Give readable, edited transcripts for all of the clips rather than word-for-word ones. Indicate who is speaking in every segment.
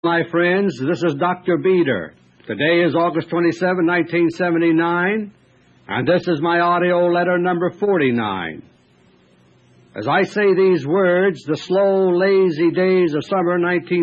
Speaker 1: My friends, this is Dr. Beeder. Today is August 27, 1979, and this is my audio letter number 49. As I say these words, the slow, lazy days of summer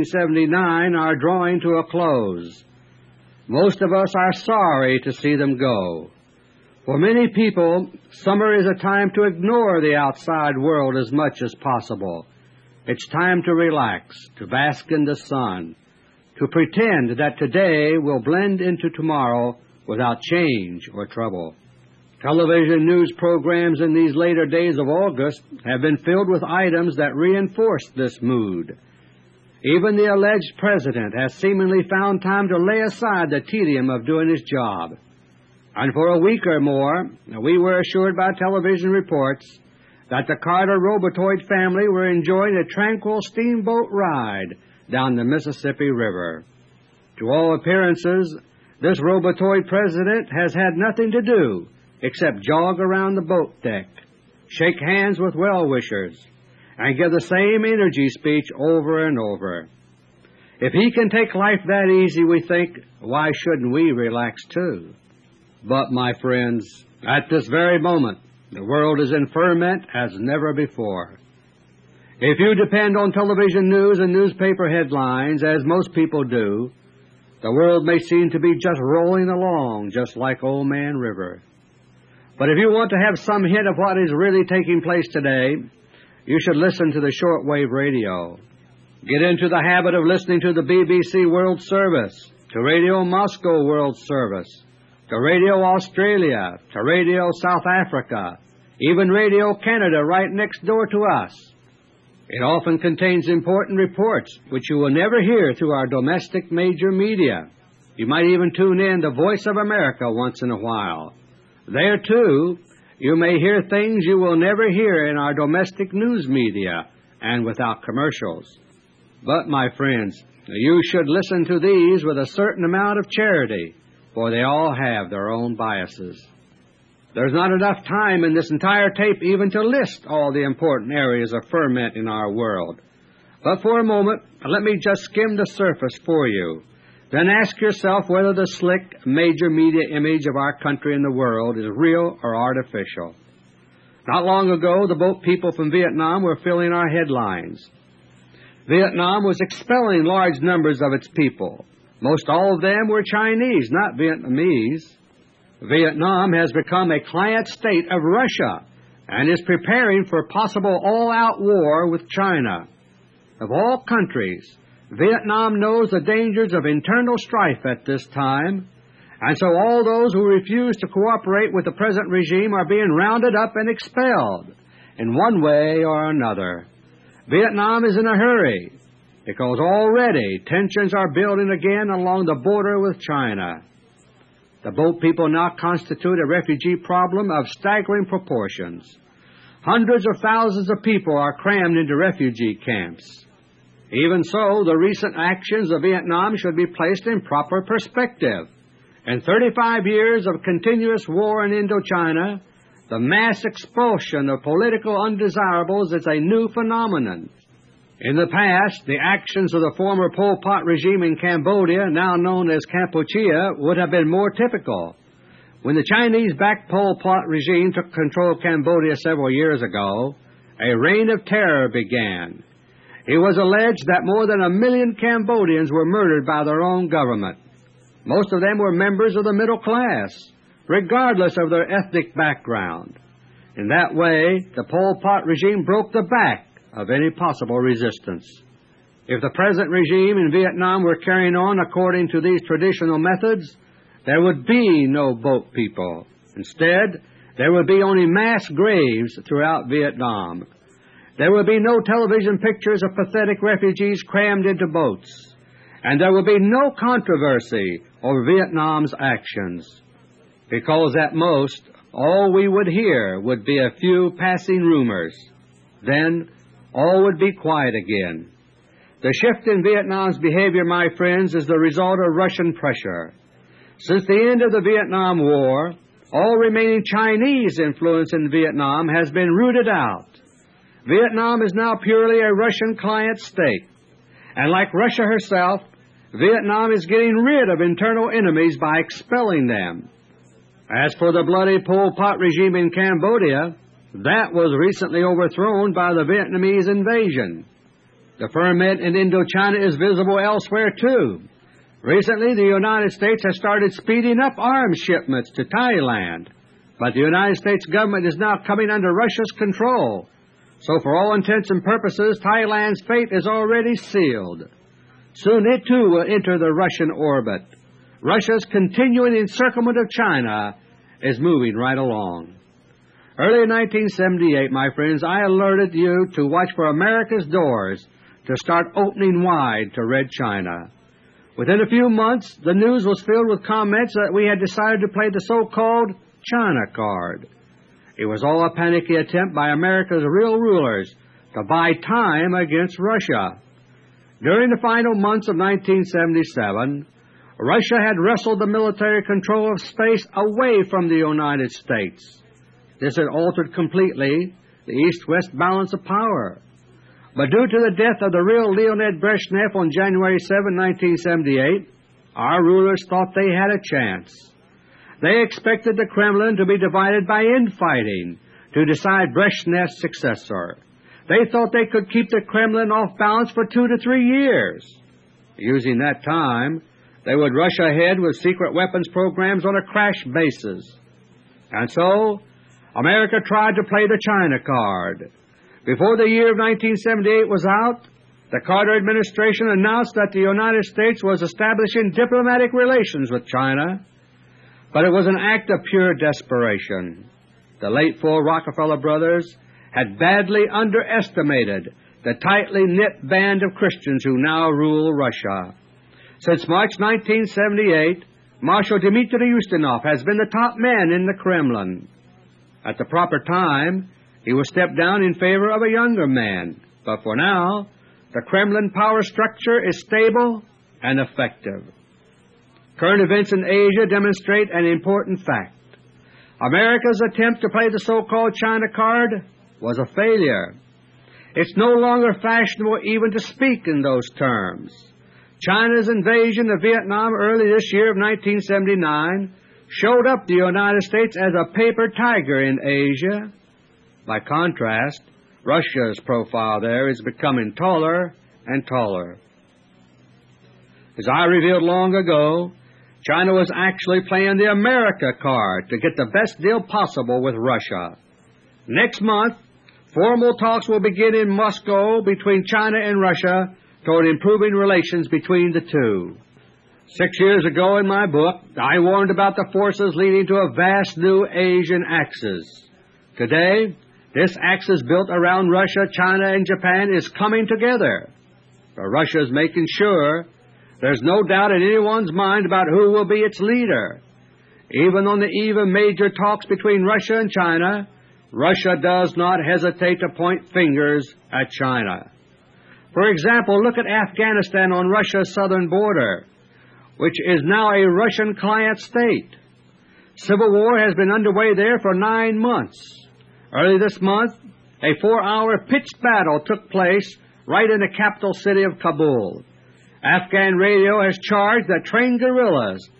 Speaker 1: 1979 are drawing to a close. Most of us are sorry to see them go. For many people, summer is a time to ignore the outside world as much as possible. It's time to relax, to bask in the sun, to pretend that today will blend into tomorrow without change or trouble. Television news programs in these later days of August have been filled with items that reinforce this mood. Even the alleged president has seemingly found time to lay aside the tedium of doing his job. And for a week or more, we were assured by television reports that the Carter Robotoid family were enjoying a tranquil steamboat ride down the Mississippi River. To all appearances, this Robotoid president has had nothing to do except jog around the boat deck, shake hands with well-wishers, and give the same energy speech over and over. If he can take life that easy, we think, why shouldn't we relax too? But, my friends, at this very moment, the world is in ferment as never before. If you depend on television news and newspaper headlines, as most people do, the world may seem to be just rolling along, just like Old Man River. But if you want to have some hint of what is really taking place today, you should listen to the shortwave radio. Get into the habit of listening to the BBC World Service, to Radio Moscow World Service, to Radio Australia, to Radio South Africa, even Radio Canada right next door to us. It often contains important reports which you will never hear through our domestic major media. You might even tune in to Voice of America once in a while. There, too, you may hear things you will never hear in our domestic news media and without commercials. But, my friends, you should listen to these with a certain amount of charity, for they all have their own biases. There's not enough time in this entire tape even to list all the important areas of ferment in our world. But for a moment, let me just skim the surface for you. Then ask yourself whether the slick major media image of our country and the world is real or artificial. Not long ago, the boat people from Vietnam were filling our headlines. Vietnam was expelling large numbers of its people. Most all of them were Chinese, not Vietnamese. Vietnam has become a client state of Russia and is preparing for possible all-out war with China. Of all countries, Vietnam knows the dangers of internal strife at this time, and so all those who refuse to cooperate with the present regime are being rounded up and expelled in one way or another. Vietnam is in a hurry because already tensions are building again along the border with China. The boat people now constitute a refugee problem of staggering proportions. Hundreds of thousands of people are crammed into refugee camps. Even so, the recent actions of Vietnam should be placed in proper perspective. In 35 years of continuous war in Indochina, the mass expulsion of political undesirables is a new phenomenon. In the past, the actions of the former Pol Pot regime in Cambodia, now known as Kampuchea, would have been more typical. When the Chinese-backed Pol Pot regime took control of Cambodia several years ago, a reign of terror began. It was alleged that more than 1 million Cambodians were murdered by their own government. Most of them were members of the middle class, regardless of their ethnic background. In that way, the Pol Pot regime broke the back of any possible resistance. If the present regime in Vietnam were carrying on according to these traditional methods, there would be no boat people. Instead, there would be only mass graves throughout Vietnam. There would be no television pictures of pathetic refugees crammed into boats. And there would be no controversy over Vietnam's actions, because at most, all we would hear would be a few passing rumors. Then, all would be quiet again. The shift in Vietnam's behavior, my friends, is the result of Russian pressure. Since the end of the Vietnam War, all remaining Chinese influence in Vietnam has been rooted out. Vietnam is now purely a Russian client state. And like Russia herself, Vietnam is getting rid of internal enemies by expelling them. As for the bloody Pol Pot regime in Cambodia, that was recently overthrown by the Vietnamese invasion. The ferment in Indochina is visible elsewhere, too. Recently, the United States has started speeding up arms shipments to Thailand, but the United States government is now coming under Russia's control. So for all intents and purposes, Thailand's fate is already sealed. Soon it, too, will enter the Russian orbit. Russia's continuing encirclement of China is moving right along. Early in 1978, my friends, I alerted you to watch for America's doors to start opening wide to Red China. Within a few months, the news was filled with comments that we had decided to play the so-called China card. It was all a panicky attempt by America's real rulers to buy time against Russia. During the final months of 1977, Russia had wrestled the military control of space away from the United States. This had altered completely the East-West balance of power. But due to the death of the real Leonid Brezhnev on January 7, 1978, our rulers thought they had a chance. They expected the Kremlin to be divided by infighting to decide Brezhnev's successor. They thought they could keep the Kremlin off balance for 2 to 3 years. Using that time, they would rush ahead with secret weapons programs on a crash basis. And so, America tried to play the China card. Before the year of 1978 was out, the Carter administration announced that the United States was establishing diplomatic relations with China, but it was an act of pure desperation. The late full Rockefeller brothers had badly underestimated the tightly knit band of Christians who now rule Russia. Since March 1978, Marshal Dmitry Ustinov has been the top man in the Kremlin. At the proper time, he will step down in favor of a younger man, but for now, the Kremlin power structure is stable and effective. Current events in Asia demonstrate an important fact. America's attempt to play the so-called China card was a failure. It's no longer fashionable even to speak in those terms. China's invasion of Vietnam early this year of 1979 showed up the United States as a paper tiger in Asia. By contrast, Russia's profile there is becoming taller and taller. As I revealed long ago, China was actually playing the America card to get the best deal possible with Russia. Next month, formal talks will begin in Moscow between China and Russia toward improving relations between the two. 6 years ago in my book, I warned about the forces leading to a vast new Asian axis. Today, this axis built around Russia, China, and Japan is coming together. But Russia is making sure there's no doubt in anyone's mind about who will be its leader. Even on the eve of major talks between Russia and China, Russia does not hesitate to point fingers at China. For example, look at Afghanistan on Russia's southern border, which is now a Russian client state. Civil war has been underway there for 9 months. Early this month, a 4-hour pitched battle took place right in the capital city of Kabul. Afghan radio has charged that trained guerrillas,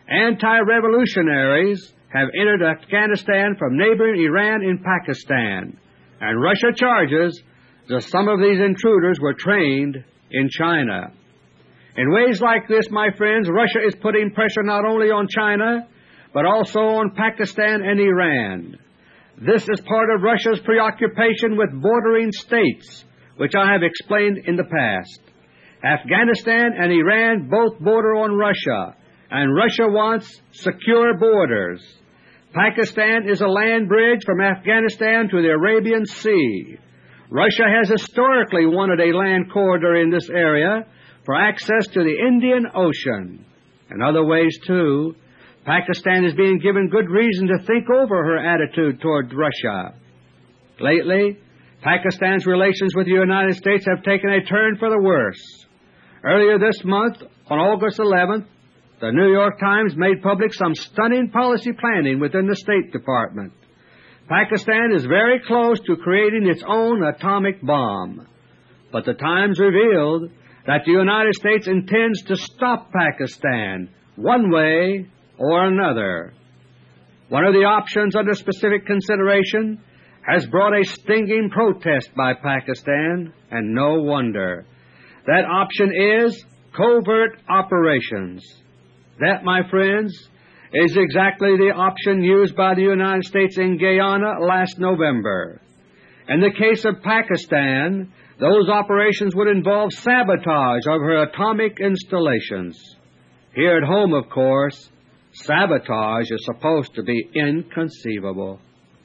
Speaker 1: anti-revolutionaries, have entered Afghanistan from neighboring Iran and Pakistan, and Russia charges that some of these intruders were trained in China. In ways like this, my friends, Russia is putting pressure not only on China, but also on Pakistan and Iran. This is part of Russia's preoccupation with bordering states, which I have explained in the past. Afghanistan and Iran both border on Russia, and Russia wants secure borders. Pakistan is a land bridge from Afghanistan to the Arabian Sea. Russia has historically wanted a land corridor in this area for access to the Indian Ocean. In other ways, too, Pakistan is being given good reason to think over her attitude toward Russia. Lately, Pakistan's relations with the United States have taken a turn for the worse. Earlier this month, on August 11th, the New York Times made public some stunning policy planning within the State Department. Pakistan is very close to creating its own atomic bomb. But the Times revealed that the United States intends to stop Pakistan one way or another. One of the options under specific consideration has brought a stinging protest by Pakistan, and no wonder. That option is covert operations. That, my friends, is exactly the option used by the United States in Guyana last November. In the case of Pakistan, those operations would involve sabotage of her atomic installations. Here at home, of course, sabotage is supposed to be inconceivable.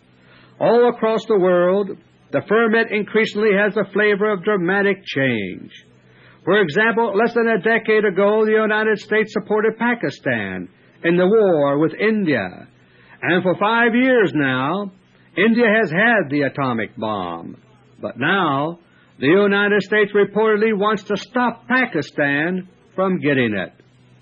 Speaker 1: All across the world, the ferment increasingly has the flavor of dramatic change. For example, less than a decade ago, the United States supported Pakistan in the war with India. And for 5 years now, India has had the atomic bomb. But now, the United States reportedly wants to stop Pakistan from getting it.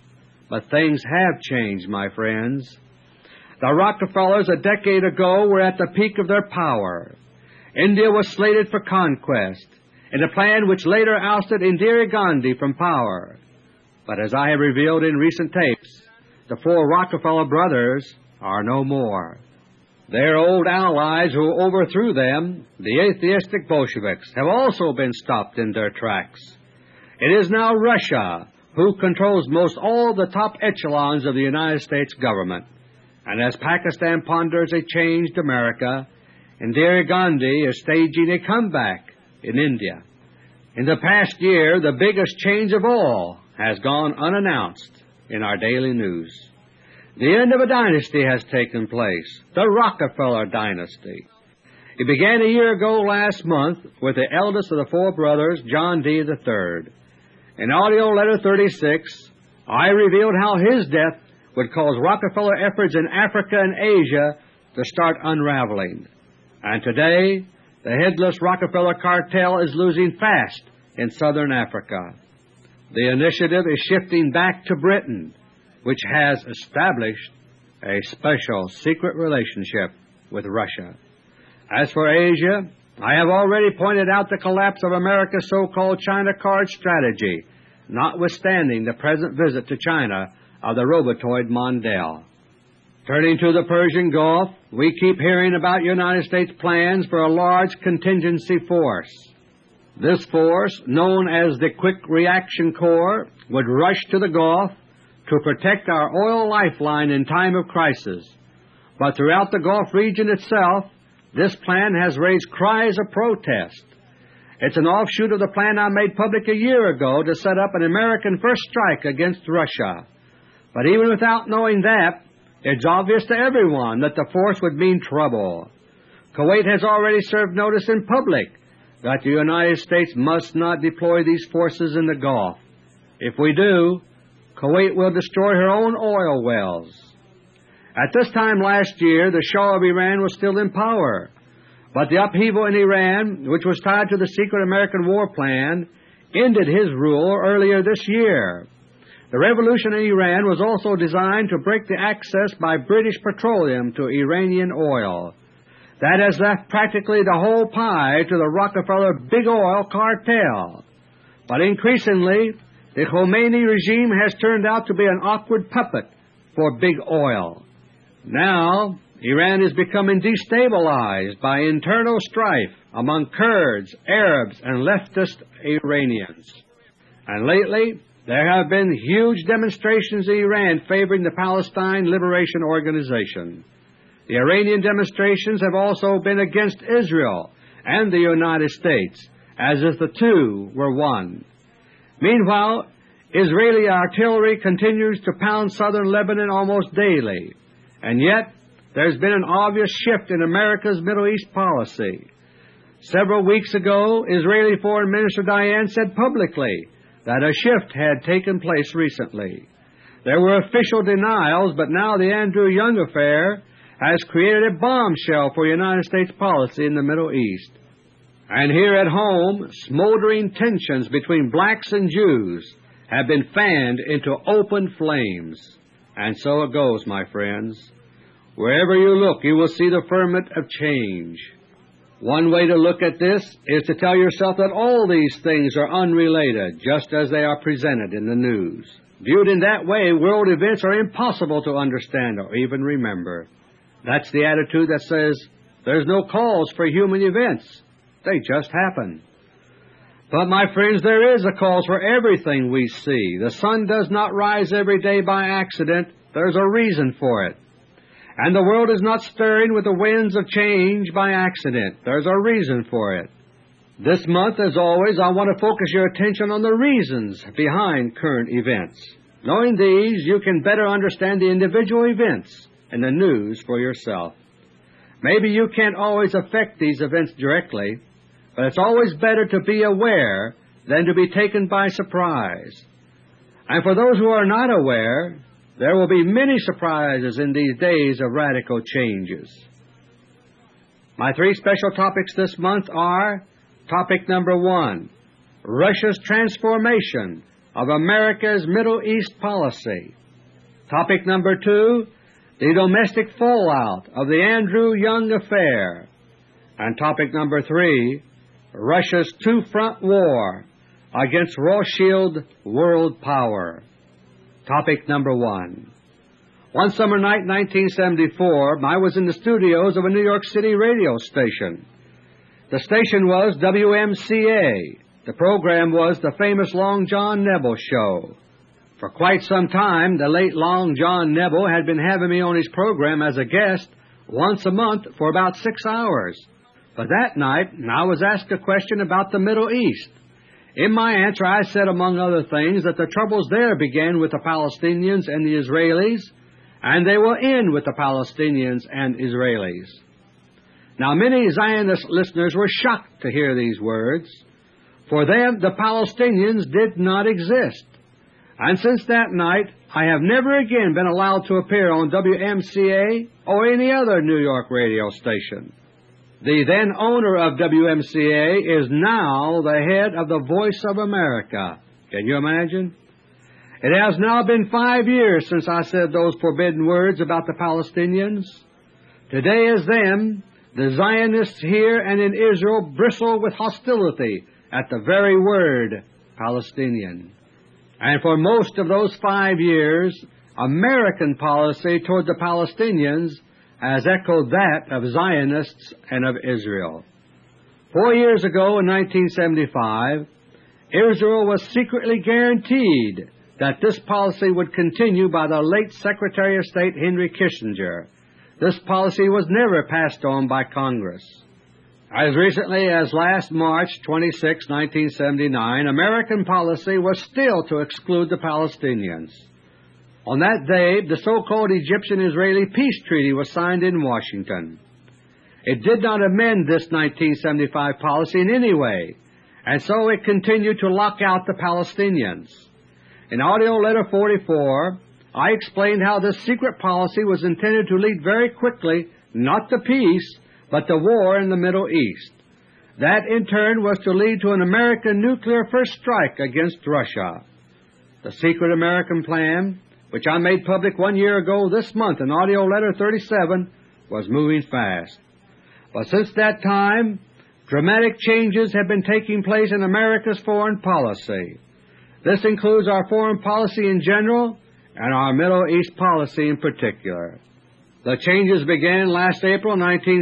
Speaker 1: But things have changed, my friends. The Rockefellers a decade ago were at the peak of their power. India was slated for conquest, in a plan which later ousted Indira Gandhi from power. But as I have revealed in recent tapes, the four Rockefeller brothers are no more. Their old allies who overthrew them, the atheistic Bolsheviks, have also been stopped in their tracks. It is now Russia who controls most all the top echelons of the United States government. And as Pakistan ponders a changed America, Indira Gandhi is staging a comeback in India. In the past year, the biggest change of all has gone unannounced in our daily news. The end of a dynasty has taken place, the Rockefeller dynasty. It began a year ago last month with the eldest of the four brothers, John D. III. In AUDIO LETTER 36, I revealed how his death would cause Rockefeller efforts in Africa and Asia to start unraveling. And today, the headless Rockefeller cartel is losing fast in southern Africa. The initiative is shifting back to Britain, which has established a special secret relationship with Russia. As for Asia, I have already pointed out the collapse of America's so-called China card strategy, notwithstanding the present visit to China of the robotoid Mondale. Turning to the Persian Gulf, we keep hearing about United States plans for a large contingency force. This force, known as the Quick Reaction Corps, would rush to the Gulf to protect our oil lifeline in time of crisis. But throughout the Gulf region itself, this plan has raised cries of protest. It's an offshoot of the plan I made public a year ago to set up an American first strike against Russia. But even without knowing that, it's obvious to everyone that the force would mean trouble. Kuwait has already served notice in public that the United States must not deploy these forces in the Gulf. If we do, Kuwait will destroy her own oil wells. At this time last year, the Shah of Iran was still in power. But the upheaval in Iran, which was tied to the secret American war plan, ended his rule earlier this year. The revolution in Iran was also designed to break the access by British petroleum to Iranian oil. That has left practically the whole pie to the Rockefeller big oil cartel. But increasingly, the Khomeini regime has turned out to be an awkward puppet for big oil. Now, Iran is becoming destabilized by internal strife among Kurds, Arabs, and leftist Iranians. And lately, there have been huge demonstrations in Iran favoring the Palestine Liberation Organization. The Iranian demonstrations have also been against Israel and the United States, as if the two were one. Meanwhile, Israeli artillery continues to pound southern Lebanon almost daily, and yet there's been an obvious shift in America's Middle East policy. Several weeks ago, Israeli Foreign Minister Dayan said publicly that a shift had taken place recently. There were official denials, but now the Andrew Young affair has created a bombshell for United States policy in the Middle East. And here at home, smoldering tensions between blacks and Jews have been fanned into open flames. And so it goes, my friends. Wherever you look, you will see the ferment of change. One way to look at this is to tell yourself that all these things are unrelated, just as they are presented in the news. Viewed in that way, world events are impossible to understand or even remember. That's the attitude that says there's no cause for human events. They just happen. But, my friends, there is a cause for everything we see. The sun does not rise every day by accident. There's a reason for it. And the world is not stirring with the winds of change by accident. There's a reason for it. This month, as always, I want to focus your attention on the reasons behind current events. Knowing these, you can better understand the individual events in the news for yourself. Maybe you can't always affect these events directly, but it's always better to be aware than to be taken by surprise. And for those who are not aware, there will be many surprises in these days of radical changes. My three special topics this month are: topic number 1, Russia's transformation of America's Middle East policy. Topic number 2, the domestic fallout of the Andrew Young affair. And topic number 3, Russia's two-front war against Rothschild world power. Topic number 1. One summer night in 1974, I was in the studios of a New York City radio station. The station was WMCA. The program was the famous Long John Nebel Show. For quite some time, the late Long John Nebel had been having me on his program as a guest once a month for about 6 hours. But that night, I was asked a question about the Middle East. In my answer, I said, among other things, that the troubles there began with the Palestinians and the Israelis, and they will end with the Palestinians and Israelis. Now, many Zionist listeners were shocked to hear these words. For them, the Palestinians did not exist. And since that night, I have never again been allowed to appear on WMCA or any other New York radio station. The then owner of WMCA is now the head of the Voice of America. Can you imagine? It has now been 5 years since I said those forbidden words about the Palestinians. Today as then, the Zionists here and in Israel bristle with hostility at the very word Palestinian. And for most of those 5 years, American policy toward the Palestinians has echoed that of Zionists and of Israel. 4 years ago, in 1975, Israel was secretly guaranteed that this policy would continue by the late Secretary of State Henry Kissinger. This policy was never passed on by Congress. As recently as last March 26, 1979, American policy was still to exclude the Palestinians. On that day, the so-called Egyptian-Israeli peace treaty was signed in Washington. It did not amend this 1975 policy in any way, and so it continued to lock out the Palestinians. In AUDIO LETTER 44, I explained how this secret policy was intended to lead very quickly not to peace, but to war in the Middle East. That, in turn, was to lead to an American nuclear first strike against Russia. The secret American plan, which I made public 1 year ago this month in AUDIO LETTER 37, was moving fast. But since that time, dramatic changes have been taking place in America's foreign policy. This includes our foreign policy in general and our Middle East policy in particular. The changes began last April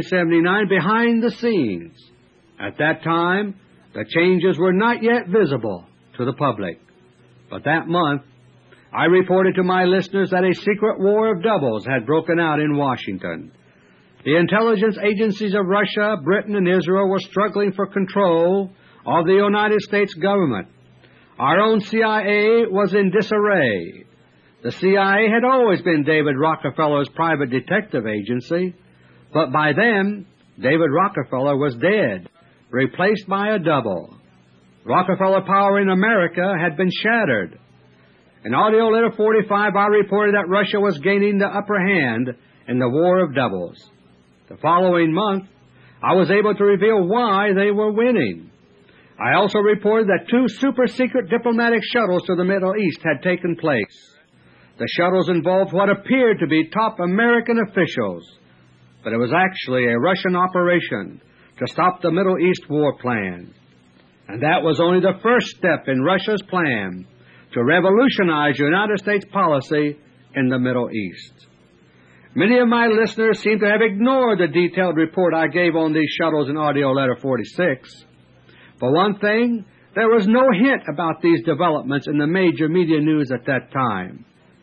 Speaker 1: 1979 behind the scenes. At that time, the changes were not yet visible to the public. But that month, I reported to my listeners that a secret war of doubles had broken out in Washington. The intelligence agencies of Russia, Britain, and Israel were struggling for control of the United States government. Our own CIA was in disarray. The CIA had always been David Rockefeller's private detective agency, but by then, David Rockefeller was dead, replaced by a double. Rockefeller power in America had been shattered. In AUDIO LETTER 45, I reported that Russia was gaining the upper hand in the war of doubles. The following month, I was able to reveal why they were winning. I also reported that 2 super-secret diplomatic shuttles to the Middle East had taken place. The shuttles involved what appeared to be top American officials, but it was actually a Russian operation to stop the Middle East war plan. And that was only the first step in Russia's plan to revolutionize United States policy in the Middle East. Many of my listeners seem to have ignored the detailed report I gave on these shuttles in AUDIO LETTER 46. For one thing, there was no hint about these developments in the major media news at that time.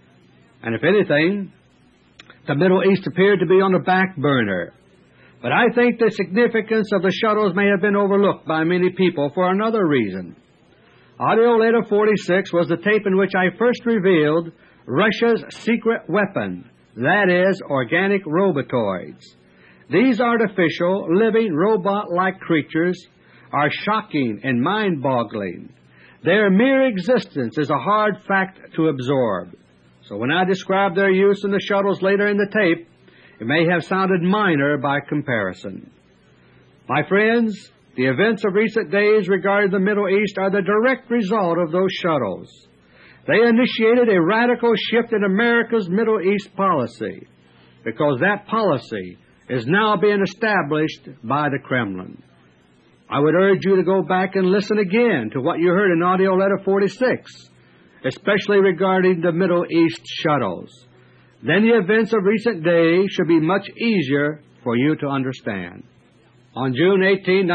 Speaker 1: And if anything, the Middle East appeared to be on the back burner. But I think the significance of the shuttles may have been overlooked by many people for another reason. AUDIO LETTER 46 was the tape in which I first revealed Russia's secret weapon, that is, organic robotoids. These artificial, living, robot-like creatures are shocking and mind-boggling. Their mere existence is a hard fact to absorb. So when I describe their use in the shuttles later in the tape, it may have sounded minor by comparison. My friends, the events of recent days regarding the Middle East are the direct result of those shuttles. They initiated a radical shift in America's Middle East policy, because that policy is now being established by the Kremlin. I would urge you to go back and listen again to what you heard in AUDIO LETTER 46, especially regarding the Middle East shuttles. Then the events of recent days should be much easier for you to understand. On June 18,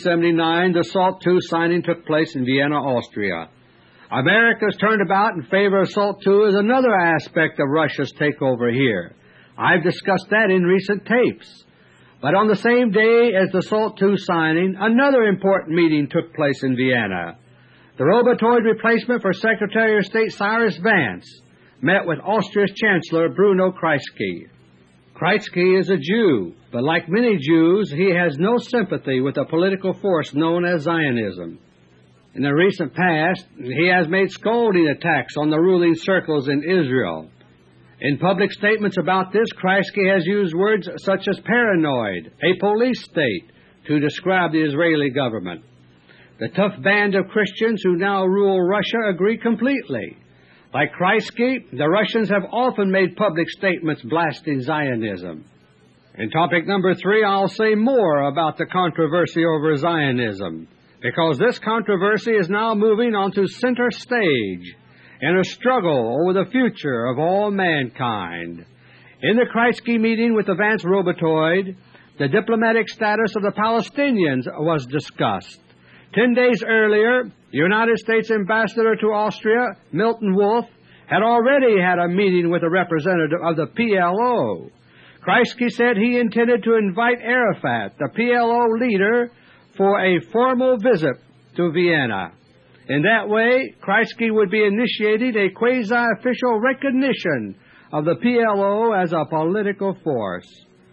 Speaker 1: 1979, the SALT II signing took place in Vienna, Austria. America's turnabout in favor of SALT II is another aspect of Russia's takeover here. I've discussed that in recent tapes. But on the same day as the SALT II signing, another important meeting took place in Vienna. The robotoid replacement for Secretary of State Cyrus Vance met with Austria's Chancellor Bruno Kreisky. Kreisky is a Jew, but like many Jews, he has no sympathy with the political force known as Zionism. In the recent past, he has made scolding attacks on the ruling circles in Israel. In public statements about this, Kreisky has used words such as paranoid, a police state, to describe the Israeli government. The tough band of Christians who now rule Russia agree completely. Like Kreisky, the Russians have often made public statements blasting Zionism. In topic number 3, I'll say more about the controversy over Zionism, because this controversy is now moving onto center stage in a struggle over the future of all mankind. In the Kreisky meeting with the Vance robotoid, the diplomatic status of the Palestinians was discussed. 10 days earlier, United States Ambassador to Austria, Milton Wolff, had already had a meeting with a representative of the PLO. Kreisky said he intended to invite Arafat, the PLO leader, for a formal visit to Vienna. In that way, Kreisky would be initiating a quasi-official recognition of the PLO as a political force.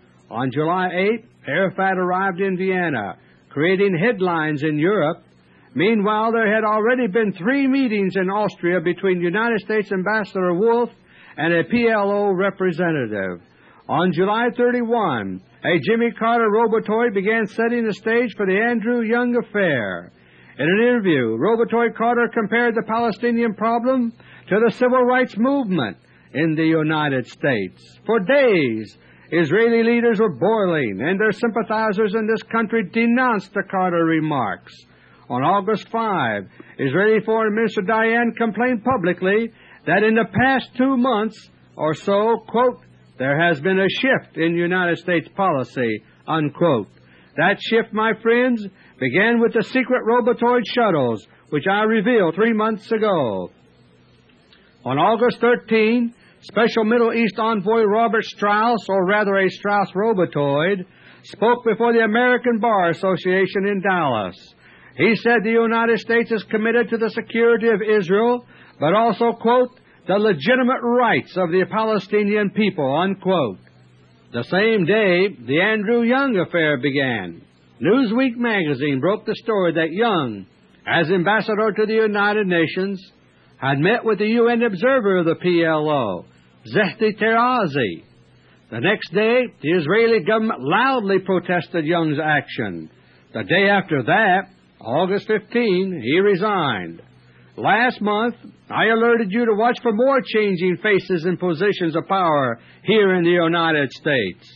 Speaker 1: On July 8, Arafat arrived in Vienna, creating headlines in Europe. Meanwhile, there had already been 3 meetings in Austria between United States Ambassador Wolff and a PLO representative. On July 31, a Jimmy Carter robotoid began setting the stage for the Andrew Young affair. In an interview, robotoid Carter compared the Palestinian problem to the civil rights movement in the United States. For days, Israeli leaders were boiling, and their sympathizers in this country denounced the Carter remarks. On August 5, Israeli Foreign Minister Dayan complained publicly that in the past 2 months or so, quote, there has been a shift in United States policy, unquote. That shift, my friends, began with the secret robotoid shuttles, which I revealed 3 months ago. On August 13, Special Middle East Envoy Robert Strauss, or rather a Strauss robotoid, spoke before the American Bar Association in Dallas. He said the United States is committed to the security of Israel, but also, quote, the legitimate rights of the Palestinian people, unquote. The same day, the Andrew Young affair began. Newsweek magazine broke the story that Young, as ambassador to the United Nations, had met with the UN observer of the PLO, Zehdi Tarazi. The next day, the Israeli government loudly protested Young's action. The day after that, August 15, he resigned. Last month, I alerted you to watch for more changing faces and positions of power here in the United States.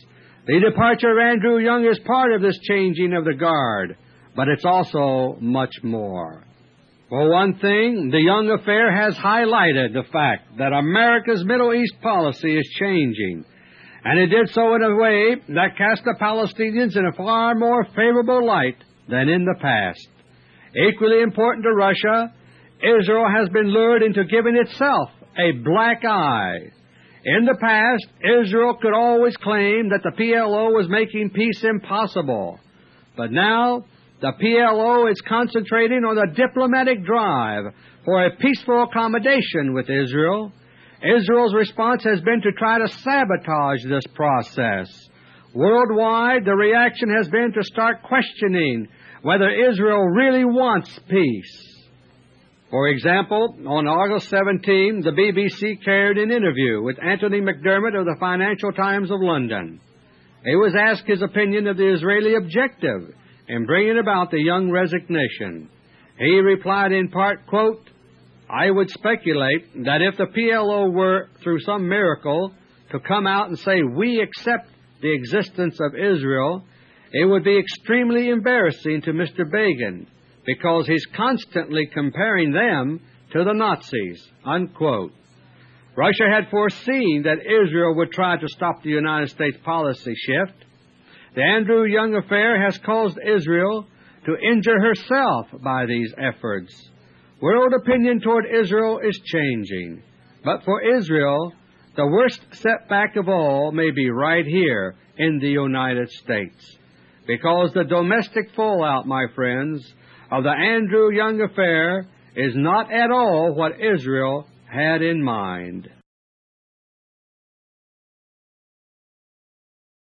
Speaker 1: The departure of Andrew Young is part of this changing of the guard, but it's also much more. For one thing, the Young affair has highlighted the fact that America's Middle East policy is changing, and it did so in a way that cast the Palestinians in a far more favorable light than in the past. Equally important to Russia, Israel has been lured into giving itself a black eye. In the past, Israel could always claim that the PLO was making peace impossible, but now the PLO is concentrating on the diplomatic drive for a peaceful accommodation with Israel. Israel's response has been to try to sabotage this process. Worldwide, the reaction has been to start questioning whether Israel really wants peace. For example, on August 17, the BBC carried an interview with Anthony McDermott of the Financial Times of London. He was asked his opinion of the Israeli objective in bringing about the Young resignation. He replied in part, quote, "I would speculate that if the PLO were, through some miracle, to come out and say, 'We accept the existence of Israel,' it would be extremely embarrassing to Mr. Begin, because he's constantly comparing them to the Nazis," unquote. Russia had foreseen that Israel would try to stop the United States policy shift. The Andrew Young affair has caused Israel to injure herself by these efforts. World opinion toward Israel is changing, but for Israel, the worst setback of all may be right here in the United States, because the domestic fallout, my friends, of the Andrew Young affair is not at all what Israel had in mind.